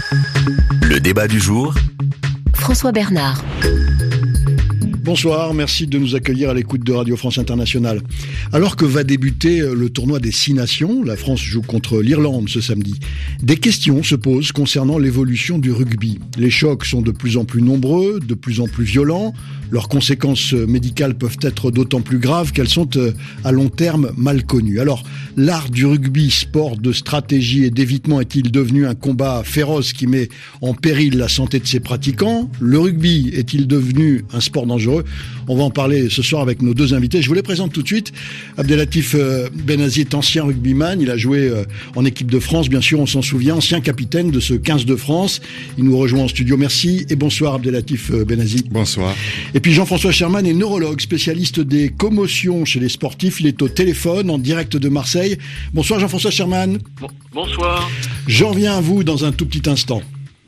Le débat du jour. François Bernard. Bonsoir, merci de nous accueillir à l'écoute de Radio France Internationale. Alors que va débuter le tournoi des 6 nations, la France joue contre l'Irlande ce samedi. Des questions se posent concernant l'évolution du rugby. Les chocs sont de plus en plus nombreux, de plus en plus violents. Leurs conséquences médicales peuvent être d'autant plus graves qu'elles sont à long terme mal connues. Alors, l'art du rugby, sport de stratégie et d'évitement, est-il devenu un combat féroce qui met en péril la santé de ses pratiquants ? Le rugby est-il devenu un sport dangereux ? On va en parler ce soir avec nos deux invités. Je vous les présente tout de suite. Abdelatif Benazi est ancien rugbyman. Il a joué en équipe de France, bien sûr, on s'en souvient, ancien capitaine de ce 15 de France. Il nous rejoint en studio. Merci et bonsoir Abdelatif Benazi. Bonsoir. Et puis Jean-François Sherman est neurologue, spécialiste des commotions chez les sportifs. Il est au téléphone en direct de Marseille. Bonsoir Jean-François Sherman. Bonsoir. J'en reviens à vous dans un tout petit instant.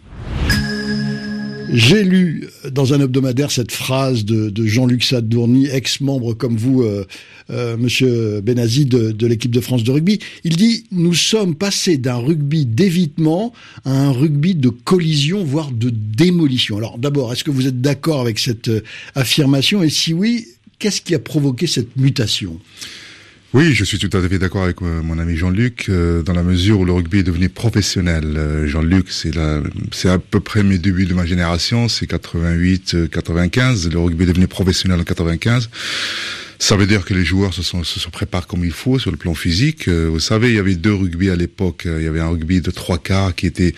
J'ai lu dans un hebdomadaire cette phrase de Jean-Luc Sadourny, ex-membre comme vous, monsieur Benazi, de l'équipe de France de rugby. Il dit « Nous sommes passés d'un rugby d'évitement à un rugby de collision, voire de démolition ». Alors d'abord, est-ce que vous êtes d'accord avec cette affirmation ? Et si oui, qu'est-ce qui a provoqué cette mutation ? Oui, je suis tout à fait d'accord avec mon ami Jean-Luc, dans la mesure où le rugby est devenu professionnel. Jean-Luc, c'est à peu près mes débuts de ma génération, c'est 88, 95. Le rugby est devenu professionnel en 95. Ça veut dire que les joueurs se préparent comme il faut sur le plan physique. Vous savez, il y avait 2 rugby à l'époque. Il y avait un rugby de 3 quarts qui était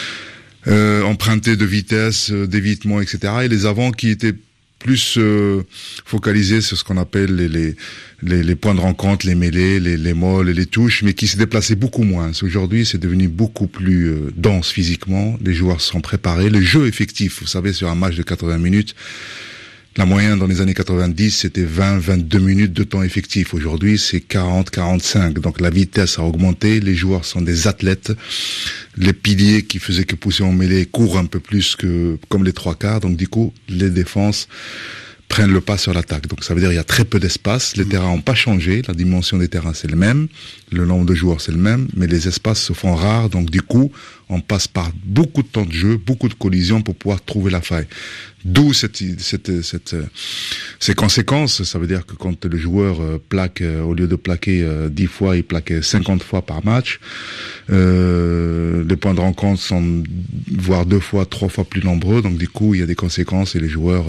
emprunté de vitesse, d'évitement, etc. Et les avants qui étaient plus focalisés sur ce qu'on appelle les points de rencontre, les mêlées, les molles et les touches, mais qui se déplaçaient beaucoup moins. Aujourd'hui, c'est devenu beaucoup plus dense physiquement. Les joueurs sont préparés. Le jeu effectif, vous savez, sur un match de 80 minutes, la moyenne dans les années 90, c'était 20-22 minutes de temps effectif. Aujourd'hui, c'est 40-45. Donc la vitesse a augmenté. Les joueurs sont des athlètes. Les piliers qui faisaient que pousser en mêlée courent un peu plus que comme les 3 quarts. Donc du coup, les défenses prennent le pas sur l'attaque. Donc ça veut dire qu'il y a très peu d'espace. Les terrains n'ont pas changé. La dimension des terrains, c'est le même. Le nombre de joueurs, c'est le même. Mais les espaces se font rares. Donc du coup, on passe par beaucoup de temps de jeu, beaucoup de collisions pour pouvoir trouver la faille. D'où ces conséquences. Ça veut dire que quand le joueur plaque, au lieu de plaquer 10 fois, il plaque 50 fois par match. Les points de rencontre sont voire 2 fois, 3 fois plus nombreux. Donc du coup, il y a des conséquences et les joueurs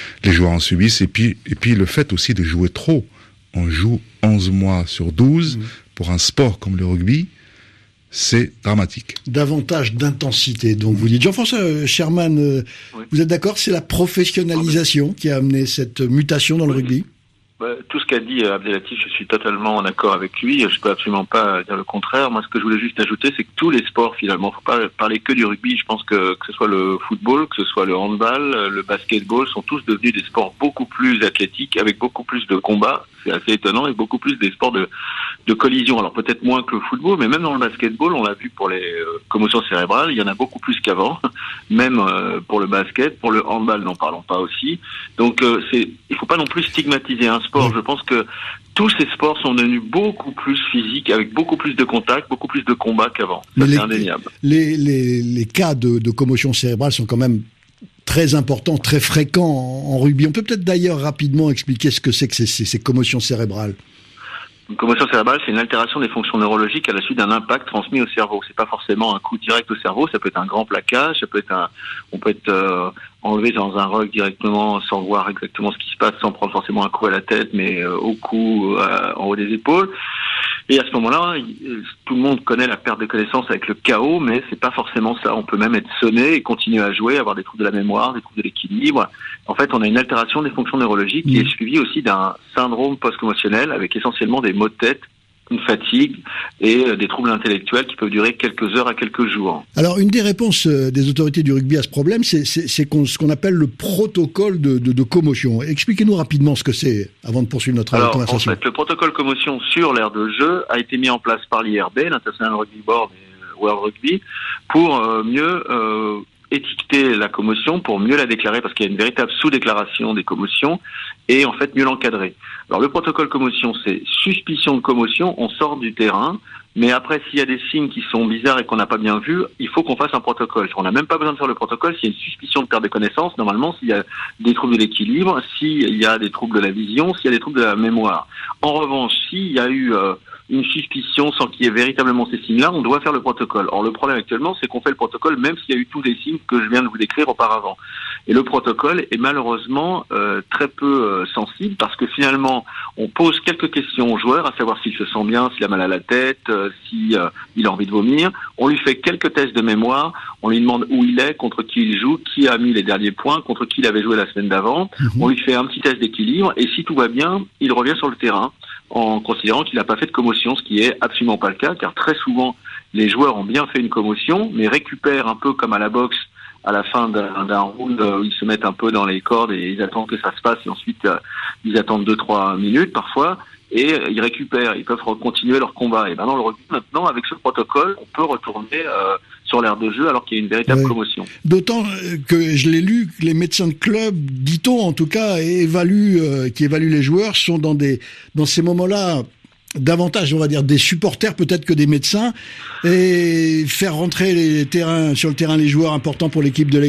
en subissent. Et puis le fait aussi de jouer trop. On joue 11 mois sur 12 pour un sport comme le rugby. C'est dramatique. Davantage d'intensité, donc vous dites. Jean-François Sherman, oui. Vous êtes d'accord, c'est la professionnalisation qui a amené cette mutation dans le rugby ? Tout ce qu'a dit Abdelatif, je suis totalement en accord avec lui. Je peux absolument pas dire le contraire. Moi, ce que je voulais juste ajouter, c'est que tous les sports, finalement, faut pas parler que du rugby. Je pense que ce soit le football, que ce soit le handball, le basketball, sont tous devenus des sports beaucoup plus athlétiques, avec beaucoup plus de combats. C'est assez étonnant, et beaucoup plus des sports de collision. Alors peut-être moins que le football, mais même dans le basketball, on l'a vu pour les commotions cérébrales, il y en a beaucoup plus qu'avant. Même pour le basket, pour le handball, n'en parlons pas aussi. Donc il faut pas non plus stigmatiser un sport. Je pense que tous ces sports sont devenus beaucoup plus physiques, avec beaucoup plus de contacts, beaucoup plus de combats qu'avant. Ça, c'est indéniable. Les cas de commotion cérébrale sont quand même très importants, très fréquents en rugby. On peut peut-être d'ailleurs rapidement expliquer ce que c'est que ces commotions cérébrales. Une commotion cérébrale, c'est une altération des fonctions neurologiques à la suite d'un impact transmis au cerveau. C'est pas forcément un coup direct au cerveau, ça peut être un grand plaquage, ça peut être on peut être enlevé dans un rug directement sans voir exactement ce qui se passe, sans prendre forcément un coup à la tête, mais au cou, en haut des épaules. Et à ce moment-là, tout le monde connaît la perte de connaissance avec le chaos, mais c'est pas forcément ça. On peut même être sonné et continuer à jouer, avoir des troubles de la mémoire, des troubles de l'équilibre. En fait, on a une altération des fonctions neurologiques qui est suivie aussi d'un syndrome post-commotionnel avec essentiellement des maux de tête, une fatigue et des troubles intellectuels qui peuvent durer quelques heures à quelques jours. Alors, une des réponses des autorités du rugby à ce problème, c'est ce qu'on appelle le protocole de commotion. Expliquez-nous rapidement ce que c'est, avant de poursuivre notre conversation. En fait, le protocole commotion sur l'aire de jeu a été mis en place par l'IRB, l'International Rugby Board et World Rugby, pour mieux étiqueter la commotion pour mieux la déclarer, parce qu'il y a une véritable sous-déclaration des commotions, et en fait mieux l'encadrer. Alors le protocole commotion, c'est suspicion de commotion, on sort du terrain, mais après s'il y a des signes qui sont bizarres et qu'on n'a pas bien vus, il faut qu'on fasse un protocole. On n'a même pas besoin de faire le protocole s'il y a une suspicion de perte de connaissance. Normalement, s'il y a des troubles de l'équilibre, s'il y a des troubles de la vision, s'il y a des troubles de la mémoire. En revanche, s'il y a eu une suspicion sans qu'il y ait véritablement ces signes-là, on doit faire le protocole. Or, le problème actuellement, c'est qu'on fait le protocole même s'il y a eu tous les signes que je viens de vous décrire auparavant. Et le protocole est malheureusement très peu sensible, parce que finalement, on pose quelques questions au joueur, à savoir s'il se sent bien, s'il a mal à la tête, s'il a envie de vomir. On lui fait quelques tests de mémoire, on lui demande où il est, contre qui il joue, qui a mis les derniers points, contre qui il avait joué la semaine d'avant. On lui fait un petit test d'équilibre, et si tout va bien, il revient sur le terrain, en considérant qu'il n'a pas fait de commotion, ce qui est absolument pas le cas, car très souvent, les joueurs ont bien fait une commotion, mais récupèrent un peu comme à la boxe, à la fin d'un round, ils se mettent un peu dans les cordes et ils attendent que ça se passe, et ensuite ils attendent 2-3 minutes parfois, et ils récupèrent, ils peuvent continuer leur combat. Et dans le rugby, maintenant, avec ce protocole, on peut retourner sur l'aire de jeu alors qu'il y a une véritable commotion. D'autant que je l'ai lu, que les médecins de club, dit-on en tout cas, qui évaluent les joueurs, sont dans ces moments-là davantage, on va dire, des supporters peut-être que des médecins, et faire rentrer sur le terrain les joueurs importants pour l'équipe de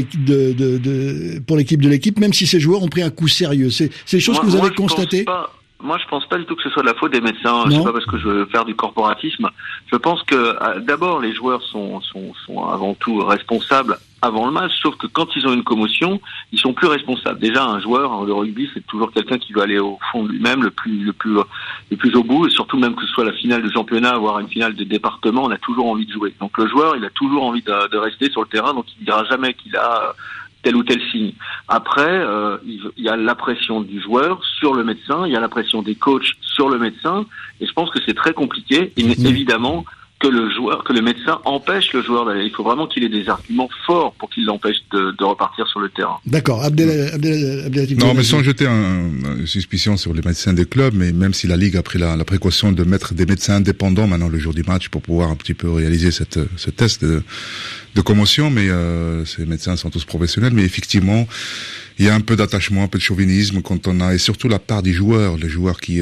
l'équipe, même si ces joueurs ont pris un coup sérieux. C'est des choses que vous avez constatées? Moi, je pense pas du tout que ce soit de la faute des médecins. C'est pas parce que je veux faire du corporatisme. Je pense que d'abord les joueurs sont avant tout responsables avant le match, sauf que quand ils ont une commotion, ils sont plus responsables. Déjà, un joueur de rugby, c'est toujours quelqu'un qui veut aller au fond de lui-même, le plus au bout, et surtout même que ce soit la finale de championnat, voire une finale de département, on a toujours envie de jouer. Donc le joueur, il a toujours envie de rester sur le terrain, donc il ne dira jamais qu'il a tel ou tel signe. Après, il y a la pression du joueur sur le médecin, il y a la pression des coachs sur le médecin, et je pense que c'est très compliqué. Évidemment que le médecin empêche le joueur d'aller. Il faut vraiment qu'il ait des arguments forts pour qu'il l'empêche de repartir sur le terrain. D'accord. Abdelatif. Non, mais sans jeter une suspicion sur les médecins des clubs, mais même si la Ligue a pris la précaution de mettre des médecins indépendants maintenant le jour du match pour pouvoir un petit peu réaliser ce test de commotion, mais ces médecins sont tous professionnels, mais effectivement, il y a un peu d'attachement, un peu de chauvinisme quand on a, et surtout la part des joueurs, les joueurs qui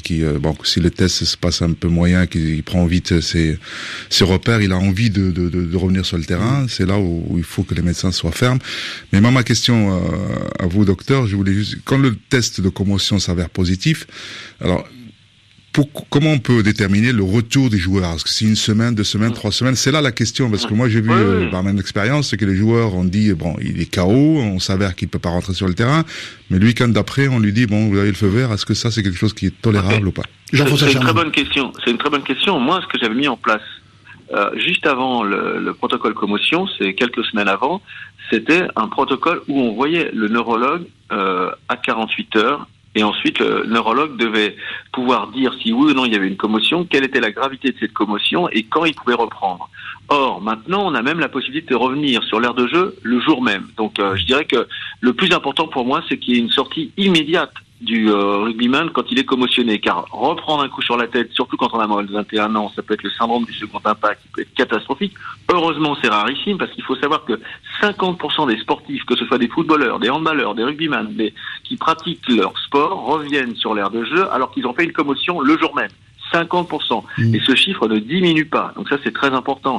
si le test se passe un peu moyen, qu'il prend vite ses repères, il a envie de revenir sur le terrain. C'est là où il faut que les médecins soient fermes. Mais moi, ma question à vous, docteur, je voulais juste, quand le test de commotion s'avère positif, alors, comment on peut déterminer le retour des joueurs? Est-ce que c'est 1 semaine, 2 semaines, 3 semaines? C'est là la question, parce que moi j'ai vu par mon expérience, c'est que les joueurs ont dit il est KO, on s'avère qu'il peut pas rentrer sur le terrain, mais le week-end d'après on lui dit vous avez le feu vert. Est-ce que ça c'est quelque chose qui est tolérable ou pas? C'est une très bonne question. C'est une très bonne question. Moi, ce que j'avais mis en place juste avant le protocole commotion, c'est quelques semaines avant, c'était un protocole où on voyait le neurologue à 48 heures. Et ensuite, le neurologue devait pouvoir dire si oui ou non il y avait une commotion, quelle était la gravité de cette commotion et quand il pouvait reprendre. Or, maintenant, on a même la possibilité de revenir sur l'aire de jeu le jour même. Donc, je dirais que le plus important pour moi, c'est qu'il y ait une sortie immédiate du rugbyman quand il est commotionné, car reprendre un coup sur la tête, surtout quand on a moins de 21 ans, ça peut être le syndrome du second impact, qui peut être catastrophique. Heureusement, c'est rarissime, parce qu'il faut savoir que 50% des sportifs, que ce soit des footballeurs, des handballeurs, des rugbyman, qui pratiquent leur sport, reviennent sur l'aire de jeu alors qu'ils ont fait une commotion le jour même. 50%. Et ce chiffre ne diminue pas. Donc ça, c'est très important.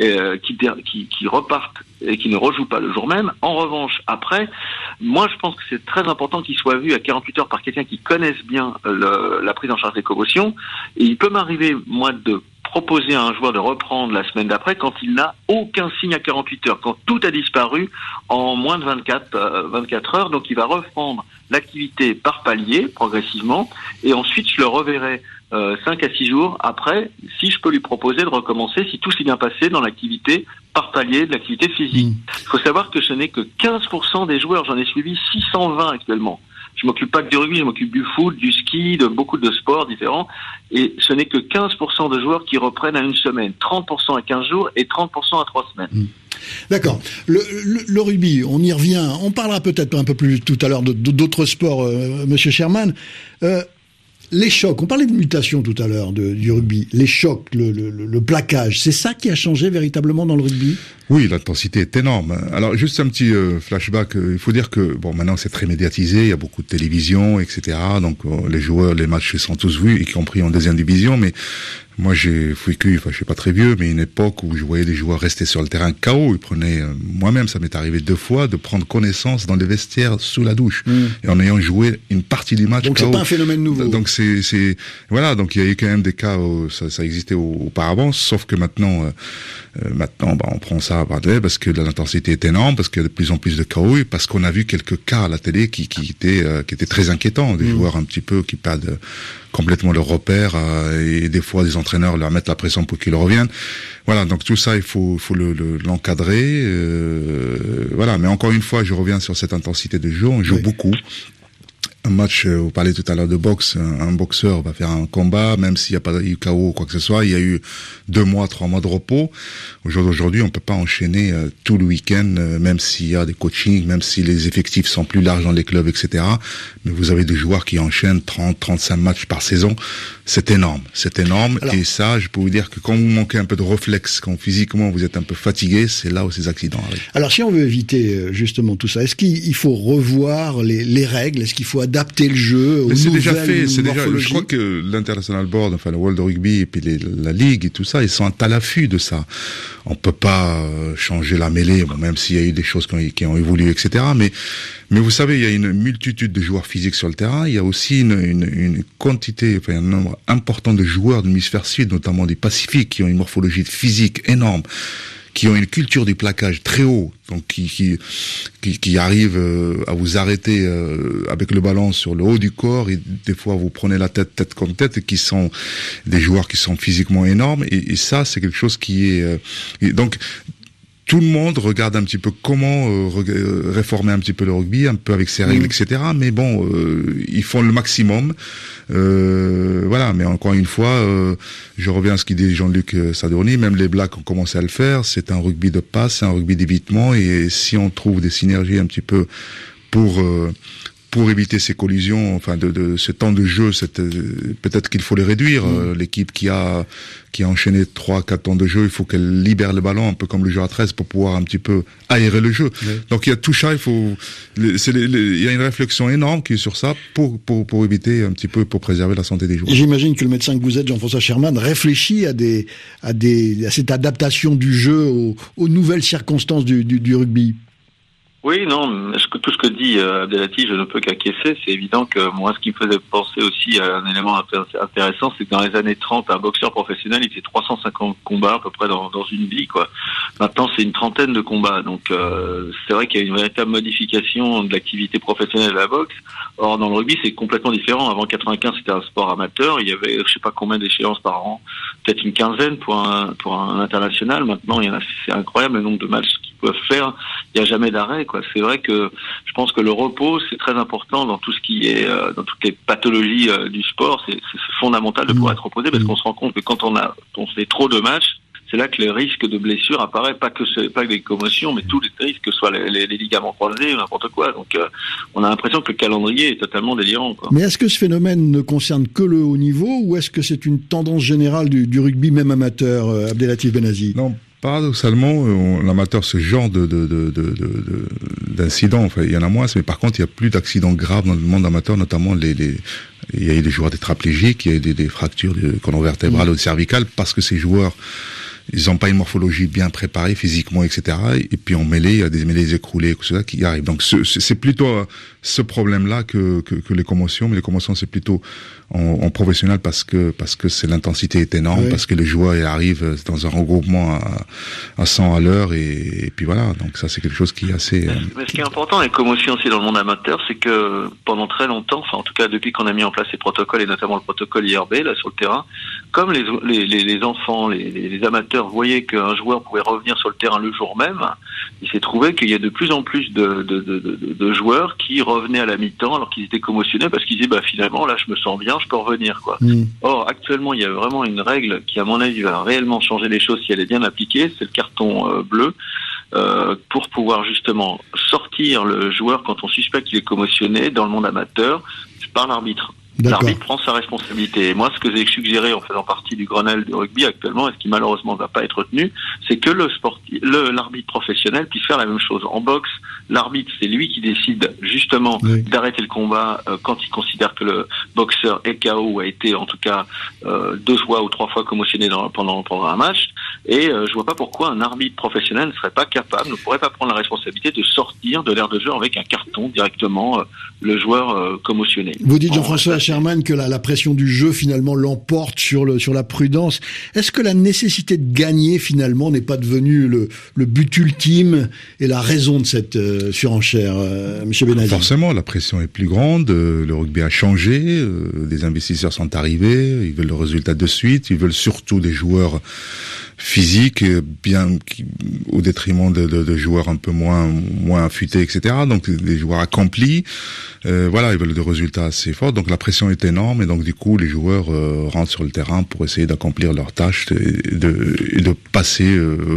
Qui repartent et qui ne rejouent pas le jour même. En revanche, après, moi, je pense que c'est très important qu'il soit vu à 48 heures par quelqu'un qui connaisse bien la prise en charge des commotions. Et il peut m'arriver, moi, de proposer à un joueur de reprendre la semaine d'après quand il n'a aucun signe à 48 heures, quand tout a disparu en moins de 24 heures. Donc il va reprendre l'activité par palier, progressivement, et ensuite je le reverrai 5 à 6 jours après, si je peux lui proposer de recommencer, si tout s'est bien passé dans l'activité par palier de l'activité physique. Il faut savoir que ce n'est que 15% des joueurs, j'en ai suivi 620 actuellement. Je m'occupe pas que du rugby, je m'occupe du foot, du ski, de beaucoup de sports différents, et ce n'est que 15% de joueurs qui reprennent à 1 semaine, 30% à 15 jours et 30% à 3 semaines. D'accord. Le rugby, on y revient, on parlera peut-être un peu plus tout à l'heure d'autres sports, Monsieur Sherman. Les chocs, on parlait de mutation tout à l'heure du rugby. Les chocs, le plaquage, c'est ça qui a changé véritablement dans le rugby ? Oui, l'intensité est énorme. Alors juste un petit flashback, il faut dire que bon, maintenant c'est très médiatisé, il y a beaucoup de télévision, etc. Donc les joueurs, les matchs sont tous vus, y compris en deuxième division, mais moi, j'ai vécu, je suis pas très vieux, mais une époque où je voyais des joueurs rester sur le terrain KO. Ils prenaient, moi-même, ça m'est arrivé 2 fois, de prendre connaissance dans les vestiaires sous la douche. Et en ayant joué une partie du match donc KO. Donc c'est pas un phénomène nouveau. Donc voilà, donc il y a eu quand même des cas où ça existait auparavant, sauf que maintenant, on prend ça parce que l'intensité est énorme, parce qu'il y a de plus en plus de KO, et parce qu'on a vu quelques cas à la télé qui étaient très inquiétants, des joueurs un petit peu qui perdent complètement leur repère, et des fois des entraîneurs leur mettent la pression pour qu'ils reviennent. Voilà, donc tout ça il faut l'encadrer, voilà. Mais encore une fois, je reviens sur cette intensité de jeu. On joue beaucoup. Un match, vous parlez tout à l'heure de boxe, un boxeur va faire un combat, même s'il n'y a pas eu KO ou quoi que ce soit, il y a eu 2 mois, 3 mois de repos. Aujourd'hui, on peut pas enchaîner tout le week-end, même s'il y a des coachings, même si les effectifs sont plus larges dans les clubs, etc. Mais vous avez des joueurs qui enchaînent 30, 35 matchs par saison. C'est énorme. Alors, et ça, je peux vous dire que quand vous manquez un peu de réflexe, quand physiquement vous êtes un peu fatigué, c'est là où ces accidents arrivent. Alors, si on veut éviter justement tout ça, est-ce qu'il faut revoir les règles? Est-ce qu'il faut adapter le jeu aux nouvelles morphologies? Je crois que l'International Board, enfin le World Rugby et puis la Ligue et tout ça, ils sont à l'affût de ça. On peut pas changer la mêlée, bon, même s'il y a eu des choses qui ont évolué, etc. Mais vous savez, il y a une multitude de joueurs physiques sur le terrain. Il y a aussi une quantité, enfin un nombre important de joueurs de l'hémisphère sud, notamment des Pacifiques, qui ont une morphologie physique énorme, qui ont une culture du plaquage très haut, donc qui arrivent à vous arrêter avec le ballon sur le haut du corps, et des fois vous prenez la tête contre tête, et qui sont des joueurs qui sont physiquement énormes, et ça c'est quelque chose qui est donc tout le monde regarde un petit peu comment réformer un petit peu le rugby, un peu avec ses règles, etc. Mais bon, ils font le maximum. Voilà, mais encore une fois, je reviens à ce qu'il dit Jean-Luc Sadurní, même les Blacks ont commencé à le faire. C'est un rugby de passe, c'est un rugby d'évitement, et si on trouve des synergies un petit peu pour éviter ces collisions, enfin de ce temps de jeu, peut-être qu'il faut les réduire. L'équipe qui a enchaîné 3-4 temps de jeu, il faut qu'elle libère le ballon, un peu comme le jeu à 13, pour pouvoir un petit peu aérer le jeu. Oui. Donc il y a tout ça, il y a une réflexion énorme qui est sur ça pour éviter un petit peu, pour préserver la santé des joueurs. J'imagine que le médecin que vous êtes, Jean-François Sherman, réfléchit à cette adaptation du jeu aux nouvelles circonstances du rugby. Oui, non, tout ce que dit Abdelati, je ne peux qu'acquiescer. C'est évident que moi, ce qui me faisait penser aussi à un élément intéressant, c'est que dans les années 30, un boxeur professionnel, il fait 350 combats à peu près dans une vie, quoi. Maintenant, c'est une trentaine de combats. Donc, c'est vrai qu'il y a une véritable modification de l'activité professionnelle de la boxe. Or, dans le rugby, c'est complètement différent. Avant 95, c'était un sport amateur. Il y avait, je sais pas combien d'échéances par an, peut-être une quinzaine pour un international. Maintenant, c'est incroyable le nombre de matchs qu'ils peuvent faire. Il n'y a jamais d'arrêt, quoi. C'est vrai que je pense que le repos, c'est très important dans tout ce qui est, dans toutes les pathologies du sport. C'est fondamental de pouvoir être reposé, parce qu'on se rend compte que quand on fait trop de matchs, c'est là que le risque de blessure apparaît, pas que des commotions, mais tous les risques, que ce soit les ligaments croisés ou n'importe quoi. Donc, on a l'impression que le calendrier est totalement délirant, quoi. Mais est-ce que ce phénomène ne concerne que le haut niveau, ou est-ce que c'est une tendance générale du rugby, même amateur, Abdelatif Benazi? Non. Paradoxalement, l'amateur, ce genre d'incidents, enfin, il y en a moins, mais par contre, il y a plus d'accidents graves dans le monde amateur, notamment il y a eu des joueurs tétraplégiques, il y a eu des fractures du colonne vertébrale ou cervicale, parce que ces joueurs, ils n'ont pas une morphologie bien préparée physiquement, etc. Et puis en mêlée, il y a des mêlées écroulées, tout ça qui arrivent. Donc c'est plutôt ce problème-là que les commotions. Mais les commotions, c'est plutôt en professionnel, parce que c'est l'intensité est énorme, oui. Parce que les joueurs arrivent dans un regroupement à 100 à l'heure, et puis voilà. Donc ça, c'est quelque chose qui est assez. Mais ce qui est important avec les commotions aussi dans le monde amateur, c'est que pendant très longtemps, enfin en tout cas depuis qu'on a mis en place ces protocoles, et notamment le protocole IRB là sur le terrain, comme les enfants, les amateurs voyaient qu'un joueur pouvait revenir sur le terrain le jour même, il s'est trouvé qu'il y a de plus en plus de joueurs qui revenaient à la mi-temps alors qu'ils étaient commotionnés, parce qu'ils disaient finalement là je me sens bien, je peux revenir, quoi. Or actuellement il y a vraiment une règle qui à mon avis va réellement changer les choses si elle est bien appliquée, c'est le carton bleu, pour pouvoir justement sortir le joueur quand on suspecte qu'il est commotionné dans le monde amateur par l'arbitre. L'arbitre prend sa responsabilité. Et moi, ce que j'ai suggéré en faisant partie du Grenelle du rugby actuellement, et ce qui malheureusement ne va pas être retenu, c'est que l'arbitre professionnel puisse faire la même chose. En boxe, l'arbitre, c'est lui qui décide justement d'arrêter le combat quand il considère que le boxeur est KO ou a été en tout cas 2 fois ou 3 fois commotionné pendant un match. Et je vois pas pourquoi un arbitre professionnel ne serait pas capable, ne pourrait pas prendre la responsabilité de sortir de l'aire de jeu avec un carton directement le joueur commotionné. Vous dites, Jean-François Sherman, que la pression du jeu finalement l'emporte sur la prudence. Est-ce que la nécessité de gagner finalement n'est pas devenue le but ultime et la raison de cette surenchère, Monsieur Benazi? Forcément, la pression est plus grande, le rugby a changé, des investisseurs sont arrivés, ils veulent le résultat de suite, ils veulent surtout des joueurs physiques, au détriment de joueurs un peu moins affûtés, etc. Donc des joueurs accomplis, ils veulent des résultats assez forts. Donc la pression est énorme et donc du coup les joueurs rentrent sur le terrain pour essayer d'accomplir leurs tâches et de passer,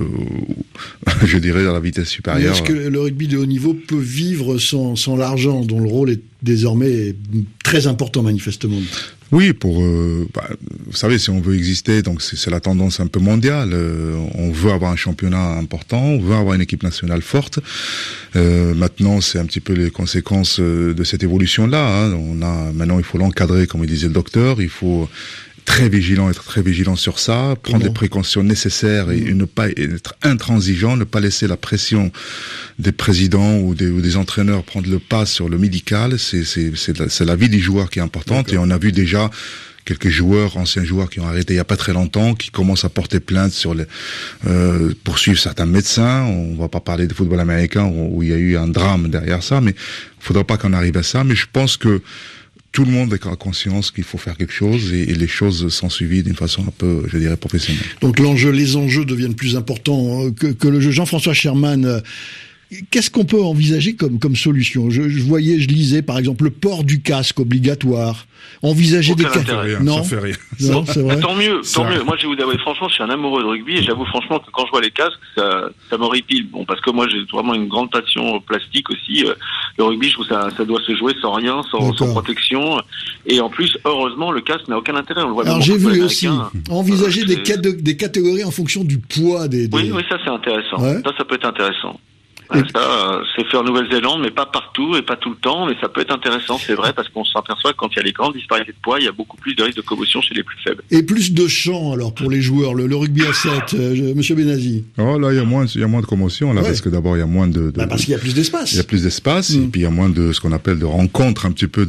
je dirais, à la vitesse supérieure. Est-ce que le rugby de haut niveau peut vivre sans l'argent, dont le rôle est désormais très important manifestement? Oui, vous savez, si on veut exister, donc c'est la tendance un peu mondiale. On veut avoir un championnat important, on veut avoir une équipe nationale forte. Maintenant, c'est un petit peu les conséquences de cette évolution-là. Maintenant, il faut l'encadrer, comme il disait le docteur. Il faut être très vigilant sur ça, prendre les précautions nécessaires et ne pas être intransigeant, ne pas laisser la pression des présidents ou des entraîneurs prendre le pas sur le médical. C'est la vie des joueurs qui est importante. D'accord. Et on a vu déjà quelques anciens joueurs qui ont arrêté il y a pas très longtemps, qui commencent à porter plainte poursuivre certains médecins. On va pas parler de football américain où il y a eu un drame derrière ça, mais il faudra pas qu'on arrive à ça. Mais je pense que tout le monde a conscience qu'il faut faire quelque chose et les choses sont suivies d'une façon un peu, je dirais, professionnelle. Donc les enjeux deviennent plus importants que le jeu. Jean-François Sherman, qu'est-ce qu'on peut envisager comme solution? Je lisais par exemple le port du casque obligatoire. Envisager des cas. Non, ça fait rien. Non, c'est vrai. Tant mieux. Moi, je vais vous avouer, franchement, je suis un amoureux de rugby et j'avoue franchement que quand je vois les casques, ça m'horripile. Bon, parce que moi, j'ai vraiment une grande passion plastique aussi. Le rugby, je trouve ça doit se jouer sans rien, sans protection. Et en plus, heureusement, le casque n'a aucun intérêt. On le voit. Alors j'ai vu aussi envisager des catégories en fonction du poids des. Oui, ça c'est intéressant. Ouais. Ça peut être intéressant. Ça, c'est fait en Nouvelle-Zélande, mais pas partout et pas tout le temps, mais ça peut être intéressant, c'est vrai, parce qu'on s'aperçoit que quand il y a les grandes disparités de poids, il y a beaucoup plus de risques de commotion chez les plus faibles. Et plus de champs, alors, pour les joueurs, le rugby à 7, Monsieur Benazi. Oh, là, il y a moins de commotion, là, parce que d'abord, il y a moins de parce qu'il y a plus d'espace. Il y a plus d'espace, et puis il y a moins de ce qu'on appelle de rencontres, un petit peu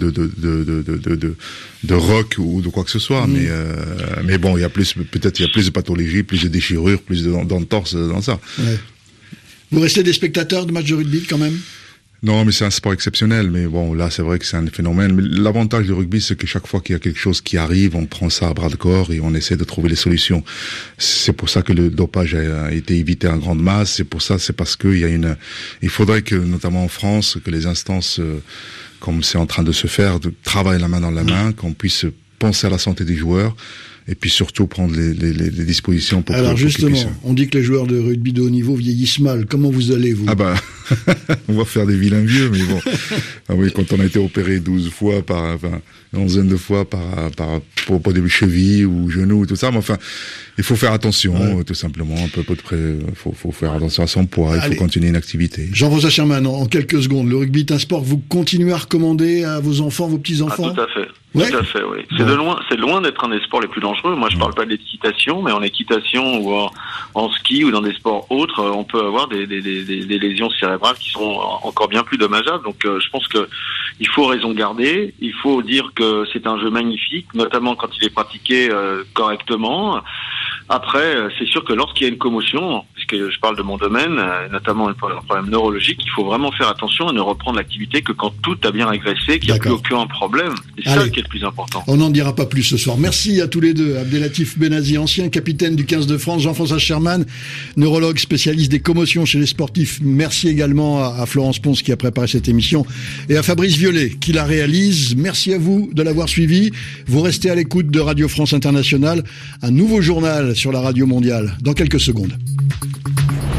de rock ou de quoi que ce soit, mais bon, il y a plus de pathologies, plus de déchirures, plus d'entorses dans ça. Ouais. Vous restez des spectateurs de matchs de rugby quand même? Non, mais c'est un sport exceptionnel. Mais bon, là, c'est vrai que c'est un phénomène. Mais l'avantage du rugby, c'est que chaque fois qu'il y a quelque chose qui arrive, on prend ça à bras de corps et on essaie de trouver les solutions. C'est pour ça que le dopage a été évité en grande masse. C'est parce que il faudrait que, notamment en France, que les instances, comme c'est en train de se faire, travaillent la main dans la main, qu'on puisse penser à la santé des joueurs. Et puis surtout prendre les dispositions pour. Alors justement, on dit que les joueurs de rugby de haut niveau vieillissent mal. Comment vous allez, vous? On va faire des vilains vieux, mais bon. Oui, quand on a été opéré 12 fois une onzaine de fois pour des chevilles ou genoux et tout ça, mais enfin, il faut faire attention, tout simplement, un peu près. Faut faire attention à son poids. Il faut continuer une activité. Jean-François Sherman, en quelques secondes, le rugby est un sport que vous continuez à recommander à vos enfants, vos petits-enfants? Tout à fait. Ouais. Tout à fait, oui. C'est loin d'être un des sports les plus dangereux. Moi, je parle pas d'équitation, mais en équitation ou en ski ou dans des sports autres, on peut avoir des lésions cérébrales qui sont encore bien plus dommageables. Donc, je pense que il faut raison garder. Il faut dire que c'est un jeu magnifique, notamment quand il est pratiqué correctement. Après, c'est sûr que lorsqu'il y a une commotion, puisque je parle de mon domaine, notamment un problème neurologique, il faut vraiment faire attention à ne reprendre l'activité que quand tout a bien régressé, qu'il n'y a plus aucun problème. C'est ça qui est le plus important. On n'en dira pas plus ce soir. Merci à tous les deux. Abdelatif Benazi, ancien capitaine du 15 de France, Jean-François Sherman, neurologue spécialiste des commotions chez les sportifs. Merci également à Florence Ponce qui a préparé cette émission et à Fabrice Violet qui la réalise. Merci à vous de l'avoir suivi. Vous restez à l'écoute de Radio France Internationale, un nouveau journal sur la radio mondiale dans quelques secondes.